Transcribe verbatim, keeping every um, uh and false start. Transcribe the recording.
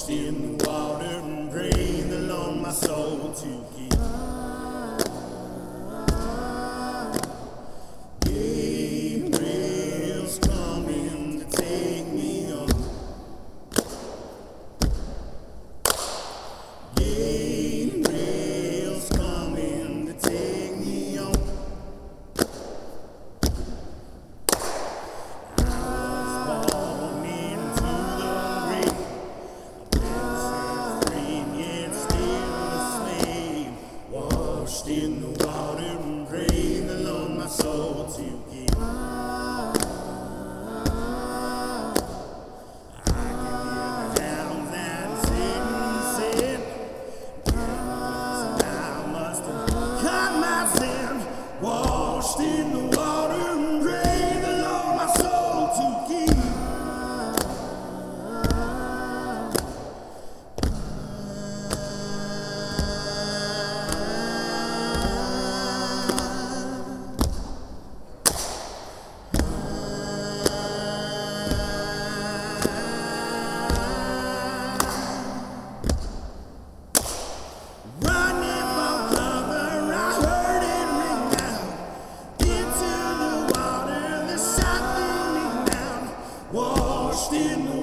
Washed in the water and breathe along my soul to keep. Gabriel's coming to take me on. Gabriel's coming to take me on. Washed in the water and praying along my soul to keep. I can hear the hounds and Satan said, I must have cut my sin. Washed in the water and praying along my soul to keep. Washed in